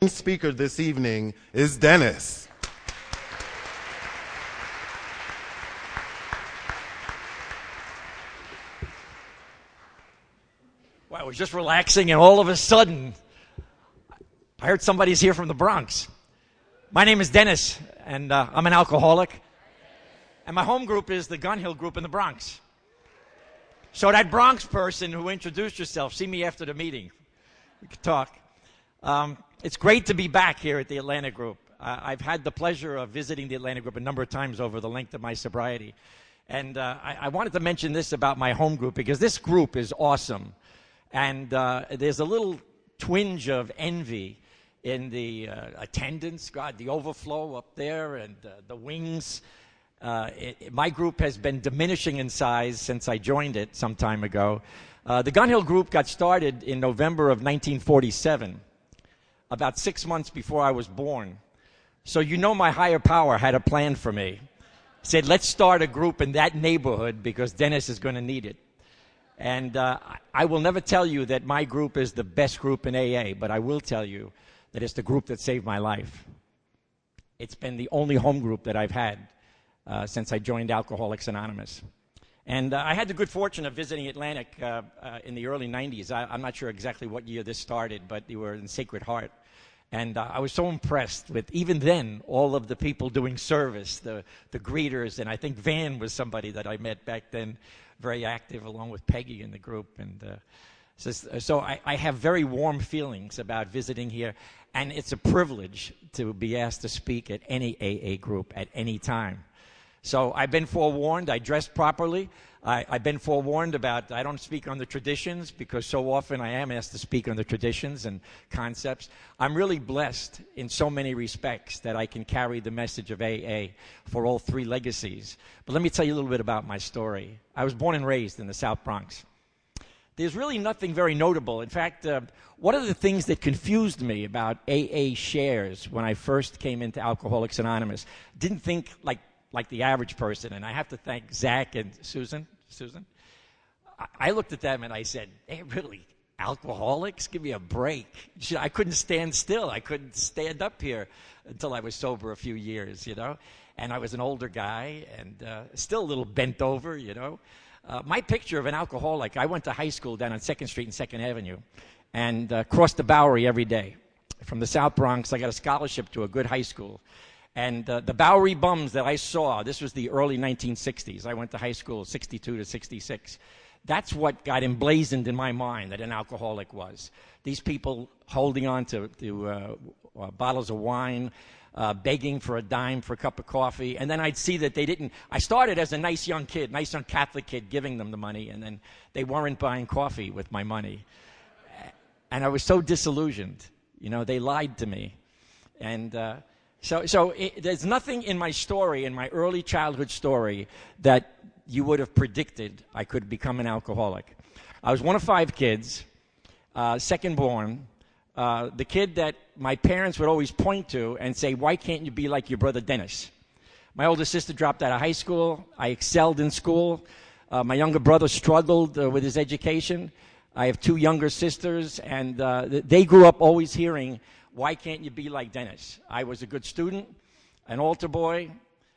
opening speaker this evening is Dennis. Well, I was just relaxing, and all of a sudden, I heard somebody's here from the Bronx. My name is Dennis, and I'm an alcoholic. And my home group is the Gun Hill Group in the Bronx. So that Bronx person who introduced yourself, see me after the meeting. We could talk. It's great to be back here at the Atlanta Group. I've had the pleasure of visiting the Atlanta Group a number of times over the length of my sobriety. And I wanted to mention this about my home group because this group is awesome. And there's a little twinge of envy in the attendance, God, the overflow up there and the wings. My group has been diminishing in size since I joined it some time ago. The Gun Hill Group got started in November of 1947, about 6 months before I was born. So you know my higher power had a plan for me. Said, let's start a group in that neighborhood because Dennis is going to need it. And I will never tell you that my group is the best group in AA, but I will tell you that it's the group that saved my life. It's been the only home group that I've had since I joined Alcoholics Anonymous. And I had the good fortune of visiting Atlantic in the early 90s. I'm not sure exactly what year this started, but you were in Sacred Heart. And I was so impressed with, even then, all of the people doing service, the greeters, and I think Van was somebody that I met back then, very active along with Peggy in the group. And so I have very warm feelings about visiting here, and it's a privilege to be asked to speak at any AA group at any time. So I've been forewarned. I dress properly. I've been forewarned about I don't speak on the traditions because so often I am asked to speak on the traditions and concepts. I'm really blessed in so many respects that I can carry the message of AA for all three legacies. But let me tell you a little bit about my story. I was born and raised in the South Bronx. There's really nothing very notable. In fact, one of the things that confused me about AA shares when I first came into Alcoholics Anonymous, didn't think like the average person, and I have to thank Zach and Susan. I looked at them and I said, hey, really, alcoholics? Give me a break. I couldn't stand still. I couldn't stand up here until I was sober a few years, you know. And I was an older guy and still a little bent over, you know. My picture of an alcoholic, I went to high school down on 2nd Street and 2nd Avenue and crossed the Bowery every day. From the South Bronx, I got a scholarship to a good high school. And the Bowery bums that I saw, this was the early 1960s. I went to high school 62 to 66. That's what got emblazoned in my mind that an alcoholic was. These people holding on to bottles of wine, begging for a dime for a cup of coffee. And then I'd see that they didn't. I started as a nice young kid, nice young Catholic kid, giving them the money. And then they weren't buying coffee with my money. And I was so disillusioned. You know, they lied to me. And So there's nothing in my story, in my early childhood story, that you would have predicted I could become an alcoholic. I was one of 5 kids, second born, the kid that my parents would always point to and say, why can't you be like your brother Dennis? My older sister dropped out of high school. I excelled in school. My younger brother struggled with his education. I have 2 younger sisters, and they grew up always hearing, why can't you be like Dennis? I was a good student, an altar boy.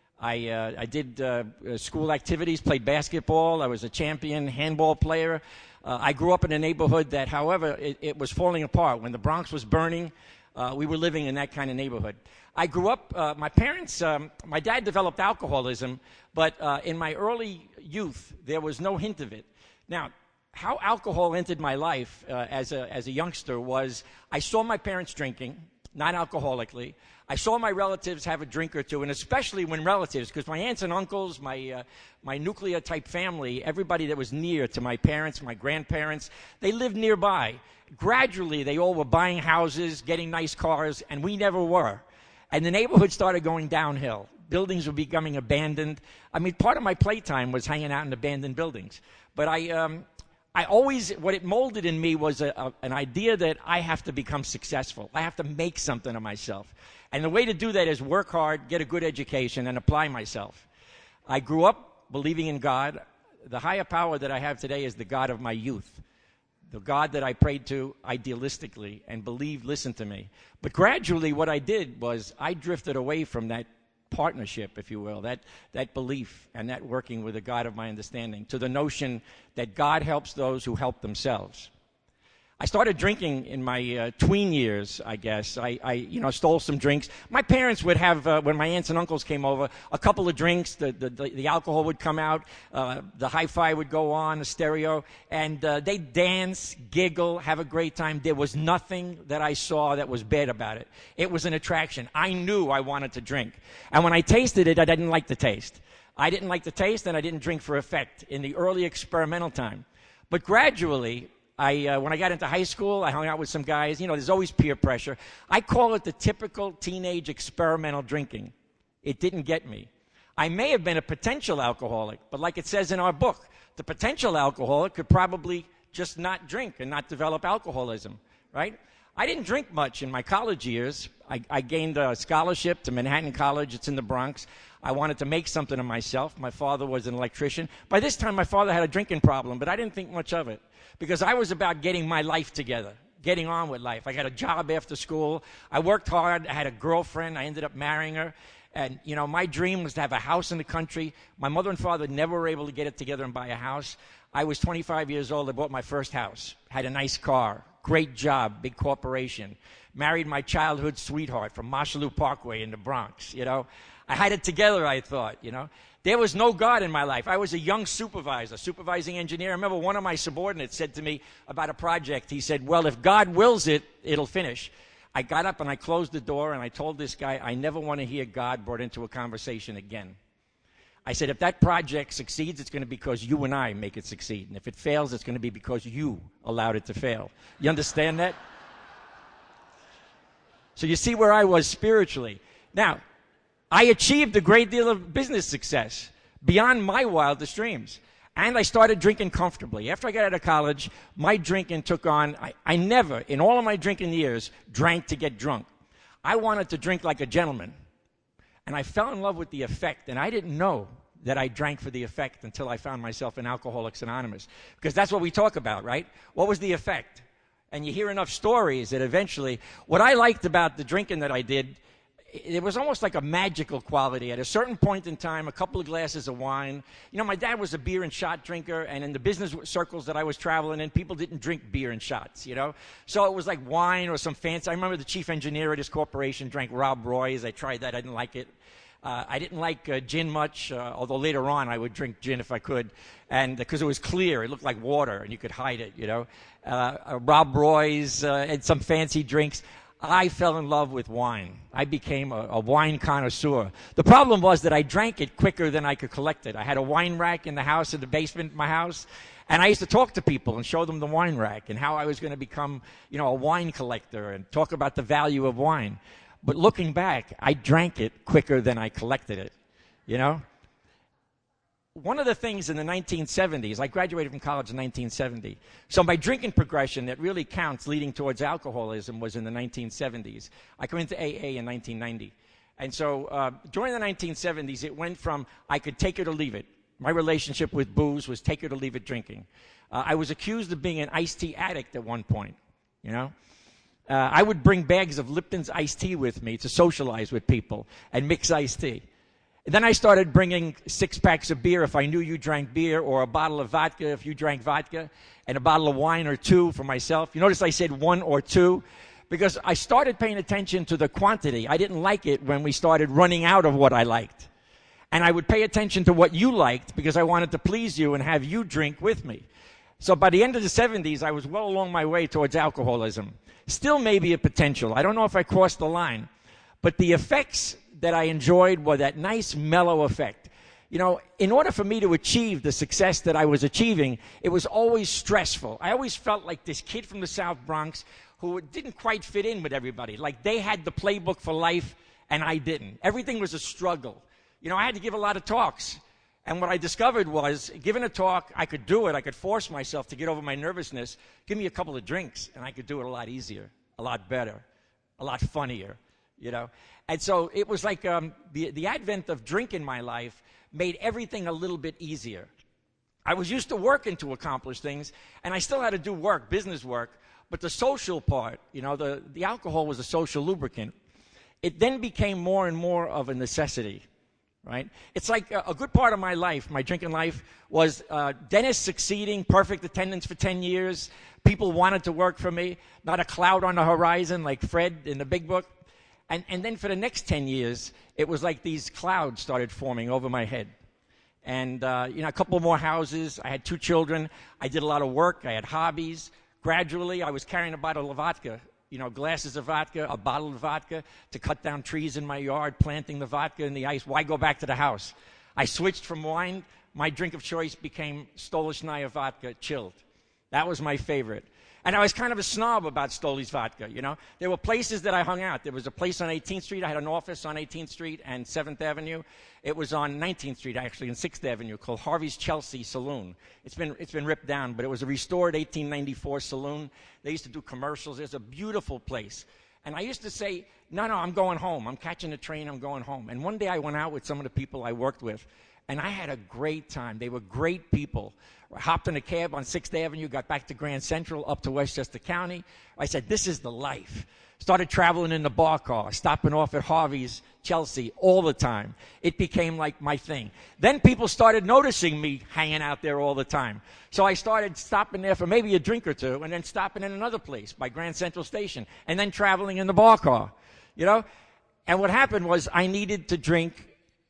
I did school activities, played basketball. I was a champion handball player. I grew up in a neighborhood that, however, it was falling apart. When the Bronx was burning, we were living in that kind of neighborhood. I grew up, my parents, my dad developed alcoholism, but in my early youth, there was no hint of it. Now, how alcohol entered my life as a youngster was I saw my parents drinking, not alcoholically. I saw my relatives have a drink or two, and especially when relatives, because my aunts and uncles, my nuclear-type family, everybody that was near to my parents, my grandparents, they lived nearby. Gradually, they all were buying houses, getting nice cars, and we never were. And the neighborhood started going downhill. Buildings were becoming abandoned. I mean, part of my playtime was hanging out in abandoned buildings. But I always, what it molded in me was an idea that I have to become successful. I have to make something of myself. And the way to do that is work hard, get a good education, and apply myself. I grew up believing in God. The higher power that I have today is the God of my youth. the God that I prayed to idealistically and believed listened to me. But gradually what I did was I drifted away from that partnership, if you will, that belief and that working with the God of my understanding, to the notion that God helps those who help themselves. I started drinking in my tween years, I guess. I stole some drinks. My parents would have, when my aunts and uncles came over, a couple of drinks. The alcohol would come out. The hi-fi would go on, the stereo. And they'd dance, giggle, have a great time. There was nothing that I saw that was bad about it. It was an attraction. I knew I wanted to drink. And when I tasted it, I didn't like the taste. I didn't like the taste, and I didn't drink for effect in the early experimental time. But gradually, when I got into high school, I hung out with some guys. There's always peer pressure. I call it the typical teenage experimental drinking. It didn't get me. I may have been a potential alcoholic, but like it says in our book, the potential alcoholic could probably just not drink and not develop alcoholism, right? I didn't drink much in my college years. I gained a scholarship to Manhattan College. It's in the Bronx. I wanted to make something of myself. My father was an electrician. By this time, my father had a drinking problem, but I didn't think much of it because I was about getting my life together, getting on with life. I got a job after school. I worked hard. I had a girlfriend. I ended up marrying her. And, my dream was to have a house in the country. My mother and father never were able to get it together and buy a house. I was 25 years old. I bought my first house, had a nice car, great job, big corporation, married my childhood sweetheart from Marshallou Parkway in the Bronx, I had it together, I thought, There was no God in my life. I was a young supervisor, supervising engineer. I remember one of my subordinates said to me about a project. He said, well, if God wills it, it'll finish. I got up and I closed the door and I told this guy, I never want to hear God brought into a conversation again. I said, if that project succeeds, it's going to be because you and I make it succeed. And if it fails, it's going to be because you allowed it to fail. You understand that? So you see where I was spiritually. Now, I achieved a great deal of business success beyond my wildest dreams. And I started drinking comfortably. After I got out of college, my drinking took on, I never, in all of my drinking years, drank to get drunk. I wanted to drink like a gentleman. And I fell in love with the effect, and I didn't know that I drank for the effect until I found myself in Alcoholics Anonymous. Because that's what we talk about, right? What was the effect? And you hear enough stories that eventually, what I liked about the drinking that I did, it was almost like a magical quality. At a certain point in time, a couple of glasses of wine. My dad was a beer and shot drinker, and in the business circles that I was traveling in, people didn't drink beer and shots, So it was like wine or some fancy. I remember the chief engineer at his corporation drank Rob Roy's. I tried that. I didn't like it. I didn't like gin much, although later on I would drink gin if I could, and because it was clear. It looked like water, and you could hide it, Rob Roy's and some fancy drinks. I fell in love with wine. I became a wine connoisseur. The problem was that I drank it quicker than I could collect it. I had a wine rack in the house, in the basement of my house, and I used to talk to people and show them the wine rack and how I was going to become, a wine collector and talk about the value of wine. But looking back, I drank it quicker than I collected it, One of the things in the 1970s, I graduated from college in 1970. So my drinking progression that really counts leading towards alcoholism was in the 1970s. I came into AA in 1990. And so during the 1970s, it went from I could take it or leave it. My relationship with booze was take it or leave it drinking. I was accused of being an iced tea addict at one point, I would bring bags of Lipton's iced tea with me to socialize with people and mix iced tea. And then I started bringing 6 packs of beer if I knew you drank beer, or a bottle of vodka if you drank vodka, and a bottle of wine or 2 for myself. You notice I said 1 or 2 because I started paying attention to the quantity. I didn't like it when we started running out of what I liked. And I would pay attention to what you liked because I wanted to please you and have you drink with me. So by the end of the 70s, I was well along my way towards alcoholism. Still maybe a potential. I don't know if I crossed the line. But the effects that I enjoyed were that nice mellow effect. In order for me to achieve the success that I was achieving, it was always stressful. I always felt like this kid from the South Bronx who didn't quite fit in with everybody. Like they had the playbook for life and I didn't. Everything was a struggle. I had to give a lot of talks. And what I discovered was, giving a talk, I could do it. I could force myself to get over my nervousness. Give me a couple of drinks, and I could do it a lot easier, a lot better, a lot funnier, And so it was like the advent of drink in my life made everything a little bit easier. I was used to working to accomplish things, and I still had to do work, business work, but the social part, the alcohol was a social lubricant. It then became more and more of a necessity, right? It's like a good part of my life, my drinking life, was Dennis succeeding, perfect attendance for 10 years. People wanted to work for me, not a cloud on the horizon like Fred in the Big Book. And then for the next 10 years, it was like these clouds started forming over my head. And, a couple more houses. I had 2 children. I did a lot of work. I had hobbies. Gradually, I was carrying a bottle of vodka, glasses of vodka, a bottle of vodka to cut down trees in my yard, planting the vodka in the ice. Why go back to the house? I switched from wine. My drink of choice became Stolichnaya vodka chilled. That was my favorite. And I was kind of a snob about Stoli's vodka, There were places that I hung out. There was a place on 18th Street. I had an office on 18th Street and 7th Avenue. It was on 19th Street, actually, and 6th Avenue, called Harvey's Chelsea Saloon. It's been ripped down, but it was a restored 1894 saloon. They used to do commercials. It was a beautiful place. And I used to say, no, I'm going home. I'm catching a train. I'm going home. And one day I went out with some of the people I worked with, and I had a great time. They were great people. I hopped in a cab on 6th Avenue, got back to Grand Central, up to Westchester County. I said, this is the life. Started traveling in the bar car, stopping off at Harvey's, Chelsea, all the time. It became like my thing. Then people started noticing me hanging out there all the time. So I started stopping there for maybe a drink or two, and then stopping in another place by Grand Central Station, and then traveling in the bar car, And what happened was I needed to drink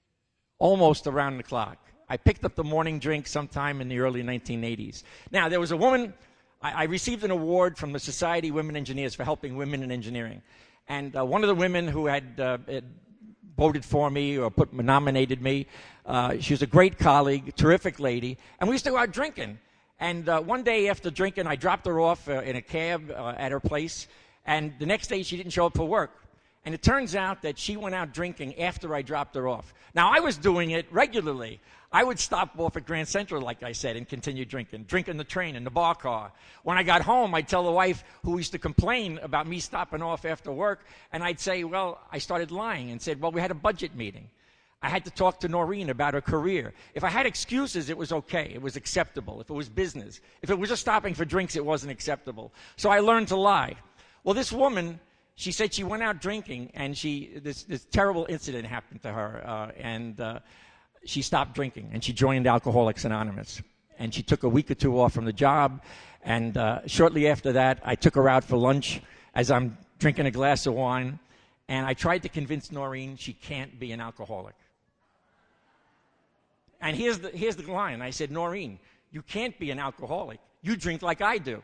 almost around the clock. I picked up the morning drink sometime in the early 1980s. Now, there was a woman, I received an award from the Society of Women Engineers for helping women in engineering. And one of the women who had voted for me or nominated me, she was a great colleague, terrific lady, and we used to go out drinking. And one day after drinking, I dropped her off in a cab at her place, and the next day she didn't show up for work. And it turns out that she went out drinking after I dropped her off. Now, I was doing it regularly. I would stop off at Grand Central, like I said, and continue drinking the train, in the bar car. When I got home, I'd tell the wife, who used to complain about me stopping off after work, and I'd say, well, I started lying and said, well, we had a budget meeting. I had to talk to Noreen about her career. If I had excuses, it was okay. It was acceptable. If it was business. If it was just stopping for drinks, it wasn't acceptable. So I learned to lie. Well, this woman, she said she went out drinking, and this terrible incident happened to her, and she stopped drinking, and she joined Alcoholics Anonymous. And she took a week or two off from the job, and shortly after that, I took her out for lunch as I'm drinking a glass of wine, and I tried to convince Noreen she can't be an alcoholic. And here's the line. I said, Noreen, you can't be an alcoholic. You drink like I do.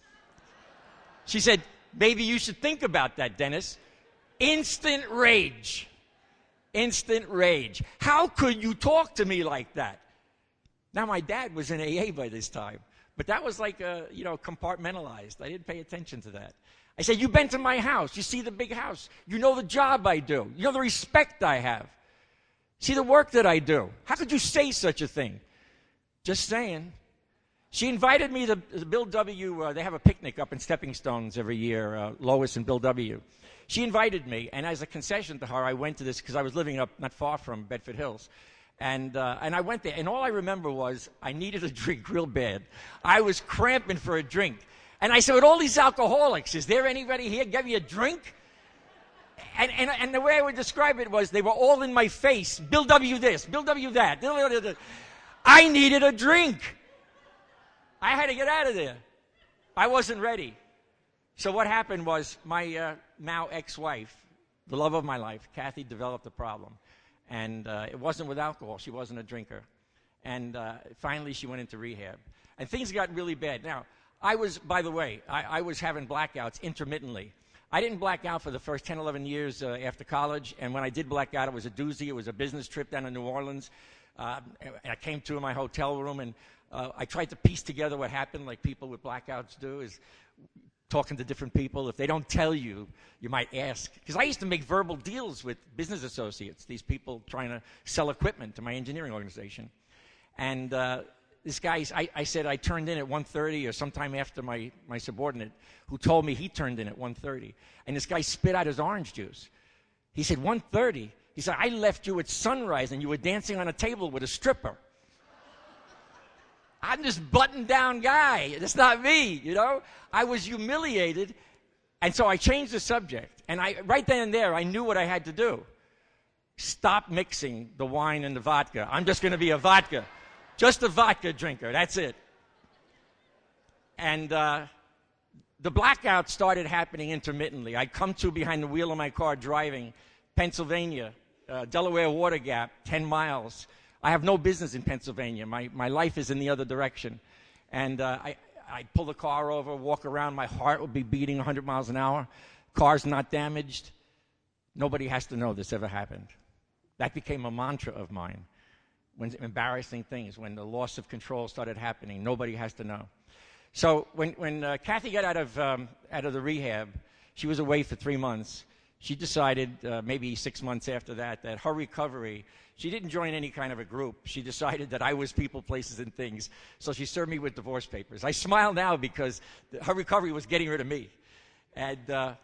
She said, maybe you should think about that, Dennis. Instant rage. Instant rage. How could you talk to me like that? Now, my dad was in AA by this time, but that was like, compartmentalized. I didn't pay attention to that. I said, you've been to my house. You see the big house. You know the job I do. You know the respect I have. See the work that I do. How could you say such a thing? Just saying. She invited me to Bill W. They have a picnic up in Stepping Stones every year, Lois and Bill W. She invited me, and as a concession to her, I went to this because I was living up not far from Bedford Hills. And I went there, and all I remember was I needed a drink real bad. I was cramping for a drink. And I said, with all these alcoholics, is there anybody here give me a drink? And the way I would describe it was they were all in my face. Bill W. this, Bill W. that. I needed a drink. I had to get out of there. I wasn't ready. So what happened was my now ex-wife, the love of my life, Kathy, developed a problem. And it wasn't with alcohol. She wasn't a drinker. And finally she went into rehab. And things got really bad. Now, I was having blackouts intermittently. I didn't black out for the first 10, 11 years after college. And when I did black out, it was a doozy. It was a business trip down to New Orleans. I came to in my hotel room, and I tried to piece together what happened, like people with blackouts do, is talking to different people. If they don't tell you, you might ask. Because I used to make verbal deals with business associates, these people trying to sell equipment to my engineering organization. And this guy, I said I turned in at 1:30 or sometime after my subordinate, who told me he turned in at 1:30. And this guy spit out his orange juice. He said, 1:30? He said, I left you at sunrise and you were dancing on a table with a stripper. I'm this buttoned-down guy. That's not me, you know? I was humiliated, and so I changed the subject. And right then and there, I knew what I had to do. Stop mixing the wine and the vodka. I'm just going to be a vodka. Just a vodka drinker. That's it. And the blackout started happening intermittently. I'd come to behind the wheel of my car driving Pennsylvania, Delaware Water Gap, 10 miles. I have no business in Pennsylvania. My life is in the other direction. And I'd pull the car over, walk around. My heart would be beating 100 miles an hour. Car's not damaged. Nobody has to know this ever happened. That became a mantra of mine. When embarrassing things, when the loss of control started happening, nobody has to know. So when Kathy got out of the rehab, she was away for 3 months. She decided, maybe 6 months after that her recovery, she didn't join any kind of a group. She decided that I was people, places, and things. So she served me with divorce papers. I smile now because her recovery was getting rid of me. And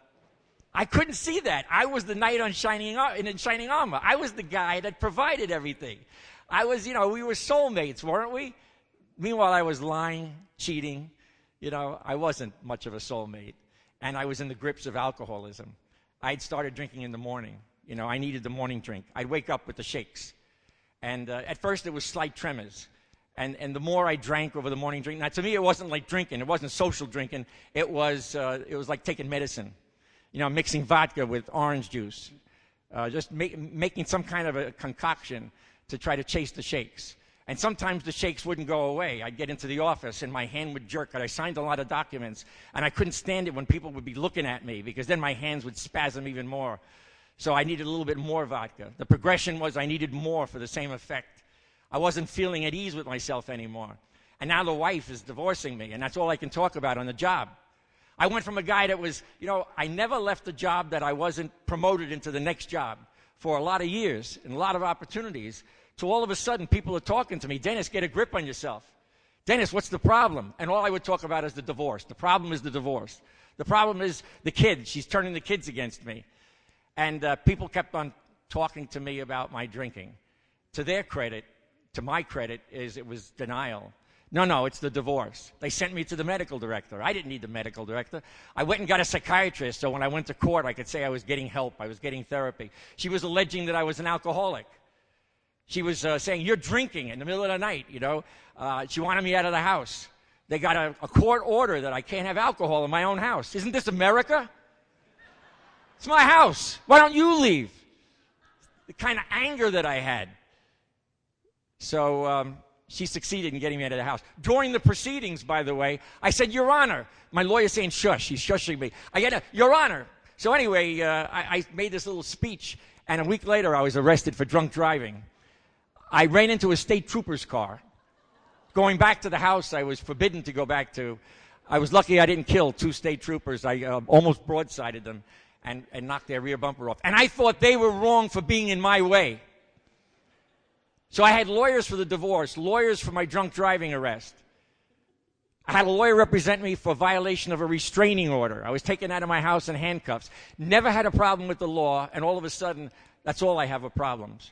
I couldn't see that. I was the knight in shining armor. I was the guy that provided everything. I was, we were soulmates, weren't we? Meanwhile, I was lying, cheating. I wasn't much of a soulmate. And I was in the grips of alcoholism. I'd started drinking in the morning. I needed the morning drink. I'd wake up with the shakes. And at first, it was slight tremors. And the more I drank over the morning drink, now to me, it wasn't like drinking. It wasn't social drinking. It was like taking medicine. Mixing vodka with orange juice. Just making some kind of a concoction to try to chase the shakes. And sometimes the shakes wouldn't go away. I'd get into the office and my hand would jerk. And I signed a lot of documents. And I couldn't stand it when people would be looking at me because then my hands would spasm even more. So I needed a little bit more vodka. The progression was I needed more for the same effect. I wasn't feeling at ease with myself anymore. And now the wife is divorcing me. And that's all I can talk about on the job. I went from a guy that was, I never left a job that I wasn't promoted into the next job for a lot of years and a lot of opportunities. So all of a sudden, people are talking to me, Dennis, get a grip on yourself. Dennis, what's the problem? And all I would talk about is the divorce. The problem is the divorce. The problem is the kids. She's turning the kids against me. And people kept on talking to me about my drinking. To their credit, to my credit, it was denial. No, it's the divorce. They sent me to the medical director. I didn't need the medical director. I went and got a psychiatrist, so when I went to court, I could say I was getting help, I was getting therapy. She was alleging that I was an alcoholic. She was saying, you're drinking in the middle of the night, She wanted me out of the house. They got a court order that I can't have alcohol in my own house. Isn't this America? It's my house. Why don't you leave? The kind of anger that I had. So she succeeded in getting me out of the house. During the proceedings, by the way, I said, Your Honor. My lawyer's saying shush. He's shushing me. I get Your Honor. So anyway, I made this little speech, and a week later I was arrested for drunk driving. I ran into a state trooper's car. Going back to the house I was forbidden to go back to. I was lucky I didn't kill 2 state troopers. I almost broadsided them and knocked their rear bumper off. And I thought they were wrong for being in my way. So I had lawyers for the divorce, lawyers for my drunk driving arrest. I had a lawyer represent me for violation of a restraining order. I was taken out of my house in handcuffs. Never had a problem with the law, and all of a sudden, that's all I have are problems.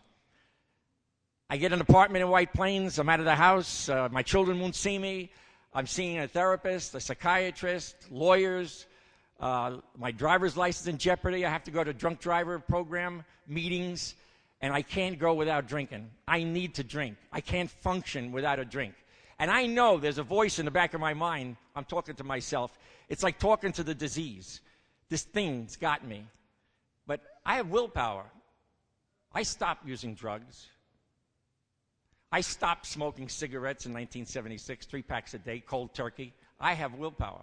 I get an apartment in White Plains. I'm out of the house. My children won't see me. I'm seeing a therapist, a psychiatrist, lawyers. My driver's license in jeopardy. I have to go to drunk driver program meetings, and I can't go without drinking. I need to drink. I can't function without a drink. And I know there's a voice in the back of my mind. I'm talking to myself. It's like talking to the disease. This thing's got me. But I have willpower. I stopped using drugs. I stopped smoking cigarettes in 1976, 3 packs a day, cold turkey. I have willpower.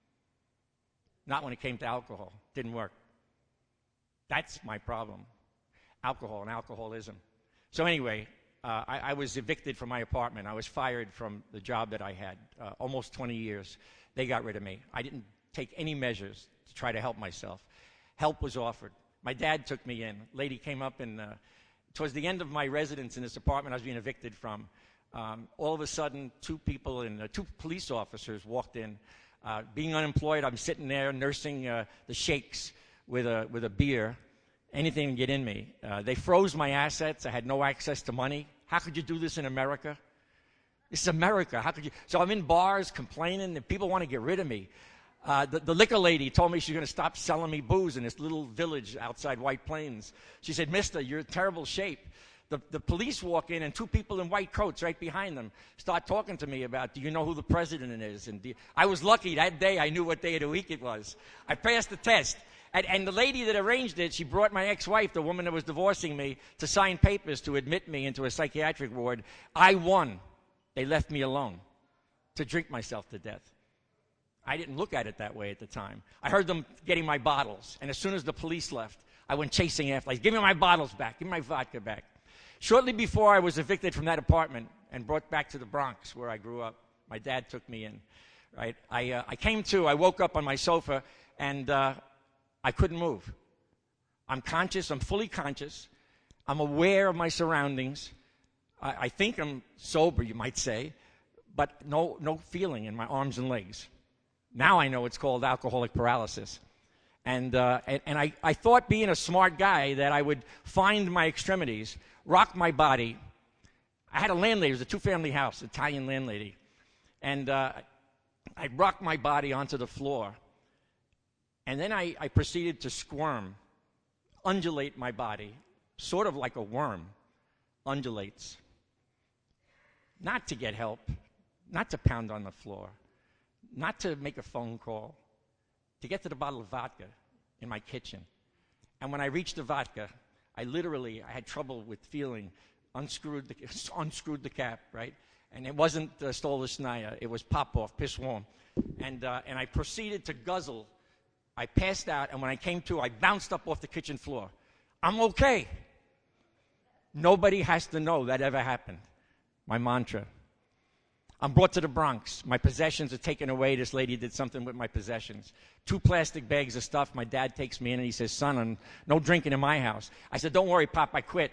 Not when it came to alcohol. Didn't work. That's my problem. Alcohol and alcoholism. So anyway, I was evicted from my apartment. I was fired from the job that I had, almost 20 years. They got rid of me. I didn't take any measures to try to help myself. Help was offered. My dad took me in. Lady came up and towards the end of my residence in this apartment I was being evicted from, all of a sudden 2 people and 2 police officers walked in. Being unemployed, I'm sitting there nursing the shakes with a beer. Anything to get in me. They froze my assets. I had no access to money. How could you do this in America? This is America. How could you? So I'm in bars complaining, and people want to get rid of me. The liquor lady told me she's going to stop selling me booze in this little village outside White Plains. She said, "Mister, you're in terrible shape." The police walk in, and two people in white coats right behind them start talking to me about, do you know who the president is? And I was lucky that day. I knew what day of the week it was. I passed the test. And the lady that arranged it, she brought my ex-wife, the woman that was divorcing me, to sign papers to admit me into a psychiatric ward. I won. They left me alone to drink myself to death. I didn't look at it that way at the time. I heard them getting my bottles. And as soon as the police left, I went chasing after. Like, give me my bottles back. Give me my vodka back. Shortly before I was evicted from that apartment and brought back to the Bronx where I grew up, my dad took me in. Right? I came to, I woke up on my sofa, and I couldn't move. I'm conscious. I'm fully conscious. I'm aware of my surroundings. I think I'm sober, you might say, but no feeling in my arms and legs. Now I know it's called alcoholic paralysis. And I thought, being a smart guy, that I would find my extremities, rock my body. I had a landlady. It was a two-family house, Italian landlady. And I'd rock my body onto the floor. And then I proceeded to squirm, undulate my body, sort of like a worm undulates. Not to get help, not to pound on the floor, not to make a phone call, to get to the bottle of vodka in my kitchen. And when I reached the vodka, I had trouble with feeling, unscrewed the cap, right? And it wasn't Stolichnaya, it was Popov, piss warm. And I proceeded to guzzle. I passed out, and when I came to, I bounced up off the kitchen floor. I'm okay. Nobody has to know that ever happened. My mantra. I'm brought to the Bronx. My possessions are taken away. This lady did something with my possessions. 2 plastic bags of stuff. My dad takes me in and he says, "Son, no drinking in my house." I said, "Don't worry, Pop, I quit."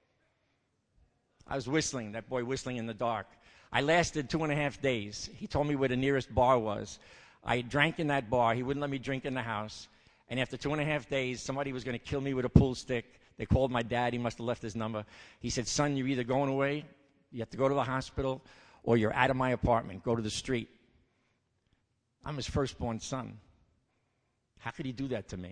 I was whistling, that boy whistling in the dark. I lasted 2.5 days. He told me where the nearest bar was. I drank in that bar. He wouldn't let me drink in the house. And after 2.5 days, somebody was going to kill me with a pool stick. They called my dad. He must have left his number. He said, "Son, you're either going away, you have to go to the hospital, or you're out of my apartment. Go to the street." I'm his firstborn son. How could he do that to me?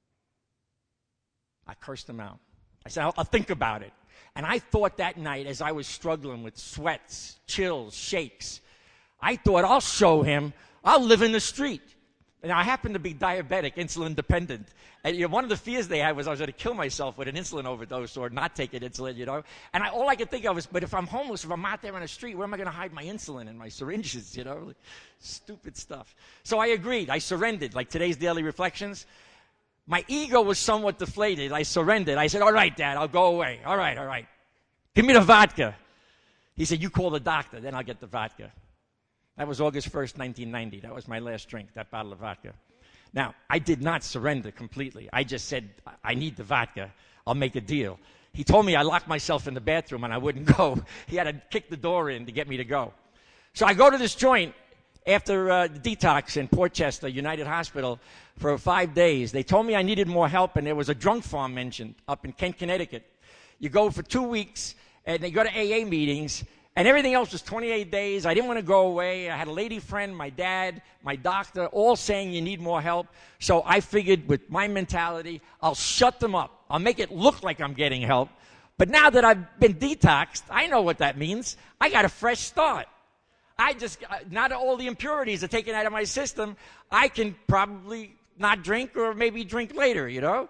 I cursed him out. I said, I'll think about it. And I thought that night, as I was struggling with sweats, chills, shakes, I thought, I'll show him. I'll live in the street. And I happened to be diabetic, insulin dependent. And one of the fears they had was I was going to kill myself with an insulin overdose or not taking insulin, And all I could think of was, but if I'm homeless, if I'm out there on the street, where am I going to hide my insulin and my syringes, Stupid stuff. So I agreed. I surrendered, like today's Daily Reflections. My ego was somewhat deflated. I surrendered. I said, "All right, Dad, I'll go away. All right. Give me the vodka." He said, "You call the doctor, then I'll get the vodka." That was August 1st, 1990. That was my last drink, that bottle of vodka. Now, I did not surrender completely. I just said, "I need the vodka. I'll make a deal." He told me I locked myself in the bathroom and I wouldn't go. He had to kick the door in to get me to go. So I go to this joint after detox in Port Chester, United Hospital, for 5 days. They told me I needed more help, and there was a drunk farm mentioned up in Kent, Connecticut. You go for 2 weeks, and they go to AA meetings, and everything else was 28 days. I didn't want to go away. I had a lady friend, my dad, my doctor, all saying you need more help. So I figured with my mentality, I'll shut them up. I'll make it look like I'm getting help. But now that I've been detoxed, I know what that means. I got a fresh start. Now that all the impurities are taken out of my system, I can probably not drink or maybe drink later,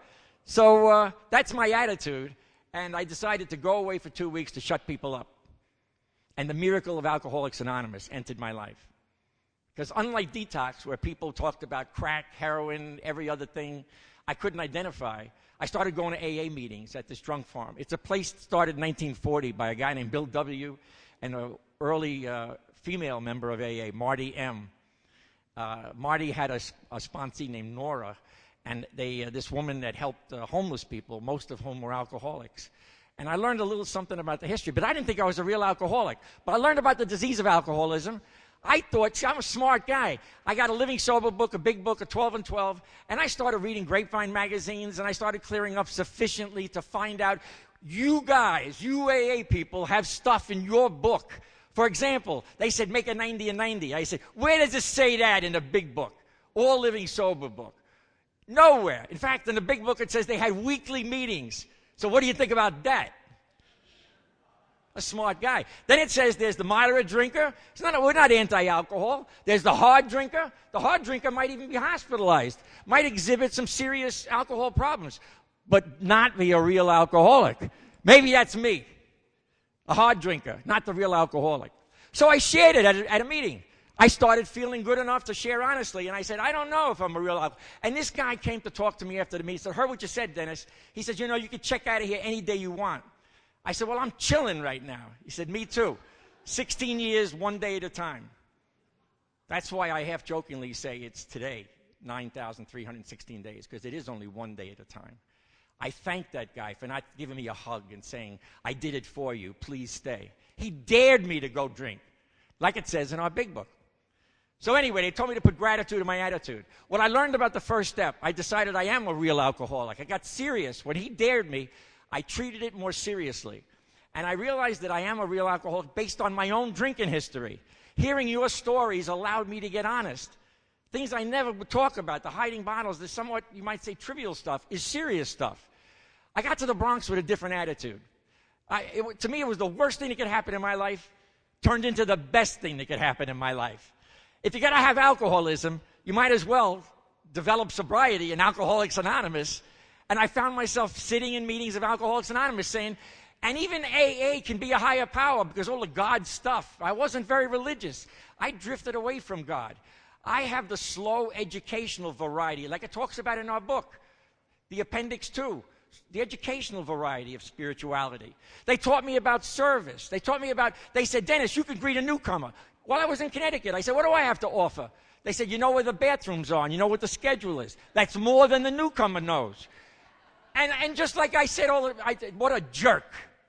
So that's my attitude. And I decided to go away for 2 weeks to shut people up. And the miracle of Alcoholics Anonymous entered my life. Because unlike detox, where people talked about crack, heroin, every other thing I couldn't identify, I started going to AA meetings at this drunk farm. It's a place started in 1940 by a guy named Bill W. and an early female member of AA, Marty M. Marty had a sponsee named Nora, and this woman that helped homeless people, most of whom were alcoholics. And I learned a little something about the history, but I didn't think I was a real alcoholic. But I learned about the disease of alcoholism. I thought, I'm a smart guy. I got a Living Sober book, a big book, a 12 and 12, and I started reading Grapevine magazines, and I started clearing up sufficiently to find out, you guys, you AA people, have stuff in your book For example, they said make a 90 and 90. I said, where does it say that in the big book? All Living Sober book. Nowhere. In fact, in the big book it says they had weekly meetings. So what do you think about that? A smart guy. Then it says there's the moderate drinker. We're not anti-alcohol. There's the hard drinker. The hard drinker might even be hospitalized, might exhibit some serious alcohol problems, but not be a real alcoholic. Maybe that's me, a hard drinker, not the real alcoholic. So I shared it at a meeting. I started feeling good enough to share honestly, and I said, I don't know if I'm a real alcoholic. And this guy came to talk to me after the meeting. He said, heard what you said, Dennis. He said, you can check out of here any day you want. I said, well, I'm chilling right now. He said, me too. 16 years, one day at a time. That's why I half-jokingly say it's today, 9,316 days, because it is only one day at a time. I thank that guy for not giving me a hug and saying, I did it for you, please stay. He dared me to go drink, like it says in our big book. So anyway, they told me to put gratitude in my attitude. What I learned about the first step, I decided I am a real alcoholic. I got serious. When he dared me, I treated it more seriously. And I realized that I am a real alcoholic based on my own drinking history. Hearing your stories allowed me to get honest. Things I never would talk about, the hiding bottles, the somewhat, you might say, trivial stuff, is serious stuff. I got to the Bronx with a different attitude. To me, it was the worst thing that could happen in my life, turned into the best thing that could happen in my life. If you're going to have alcoholism, you might as well develop sobriety in Alcoholics Anonymous. And I found myself sitting in meetings of Alcoholics Anonymous saying, and even AA can be a higher power because all the God stuff. I wasn't very religious. I drifted away from God. I have the slow educational variety, like it talks about in our book, the Appendix 2, the educational variety of spirituality. They taught me about service. They said, Dennis, you can greet a newcomer. While I was in Connecticut, I said, what do I have to offer? They said, you know where the bathrooms are, and you know what the schedule is. That's more than the newcomer knows. And just like I said, what a jerk.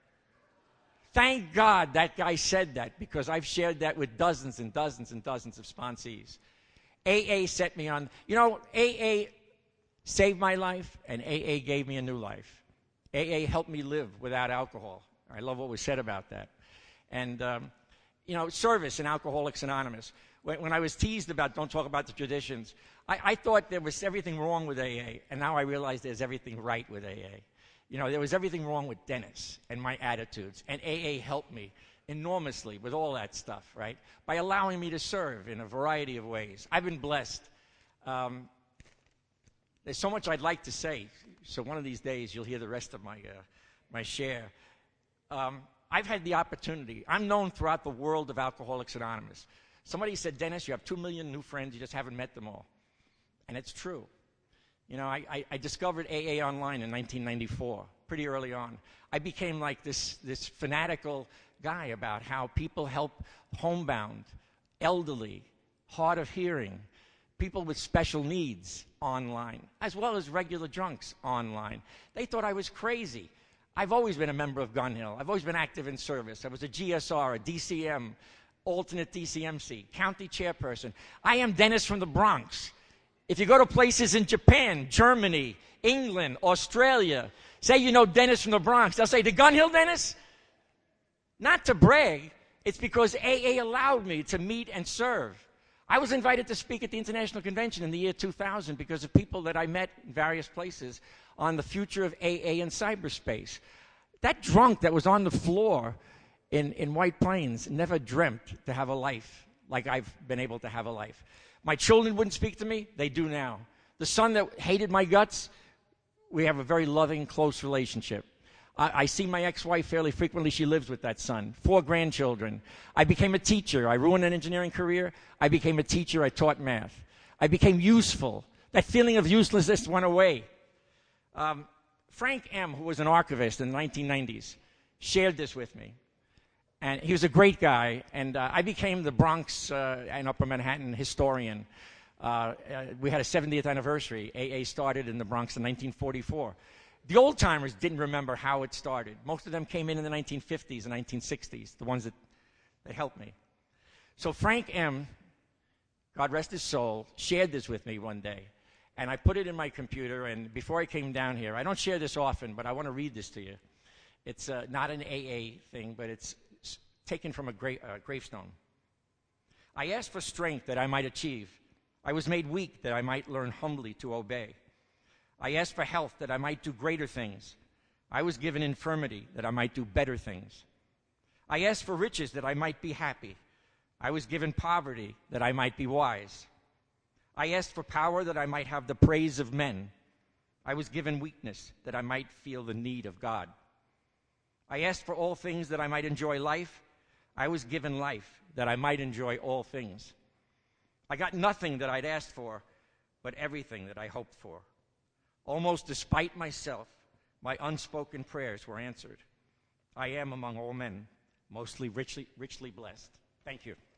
Thank God that guy said that, because I've shared that with dozens and dozens and dozens of sponsees. AA set me on, AA saved my life, and AA gave me a new life. AA helped me live without alcohol. I love what was said about that. And, service in Alcoholics Anonymous. When I was teased about don't talk about the traditions, I thought there was everything wrong with AA, and now I realize there's everything right with AA. There was everything wrong with Dennis and my attitudes, and AA helped me enormously with all that stuff, right? By allowing me to serve in a variety of ways. I've been blessed. There's so much I'd like to say, so one of these days you'll hear the rest of my share. I've had the opportunity. I'm known throughout the world of Alcoholics Anonymous. Somebody said, Dennis, you have 2 million new friends, you just haven't met them all. And it's true. I discovered AA online in 1994, pretty early on. I became like this fanatical guy about how people help homebound, elderly, hard of hearing, people with special needs online, as well as regular drunks online. They thought I was crazy. I've always been a member of Gun Hill. I've always been active in service. I was a GSR, a DCM, alternate DCMC, county chairperson. I am Dennis from the Bronx. If you go to places in Japan, Germany, England, Australia, say you know Dennis from the Bronx, they'll say, the Gun Hill Dennis? Not to brag, it's because AA allowed me to meet and serve. I was invited to speak at the International Convention in the year 2000 because of people that I met in various places on the future of AA in cyberspace. That drunk that was on the floor in White Plains never dreamt to have a life like I've been able to have a life. My children wouldn't speak to me. They do now. The son that hated my guts, we have a very loving, close relationship. I see my ex-wife fairly frequently. She lives with that son. 4 grandchildren. I became a teacher. I ruined an engineering career. I became a teacher. I taught math. I became useful. That feeling of uselessness went away. Frank M., who was an archivist in the 1990s, shared this with me. And he was a great guy. And I became the Bronx and Upper Manhattan historian. We had a 70th anniversary. AA started in the Bronx in 1944. The old-timers didn't remember how it started. Most of them came in the 1950s and 1960s, the ones that helped me. So Frank M., God rest his soul, shared this with me one day. And I put it in my computer, and before I came down here, I don't share this often, but I want to read this to you. It's not an AA thing, but it's taken from a gravestone. I asked for strength that I might achieve. I was made weak that I might learn humbly to obey. I asked for health that I might do greater things. I was given infirmity that I might do better things. I asked for riches that I might be happy. I was given poverty that I might be wise. I asked for power that I might have the praise of men. I was given weakness that I might feel the need of God. I asked for all things that I might enjoy life. I was given life that I might enjoy all things. I got nothing that I'd asked for, but everything that I hoped for. Almost despite myself, my unspoken prayers were answered. I am among all men, mostly richly blessed. Thank you.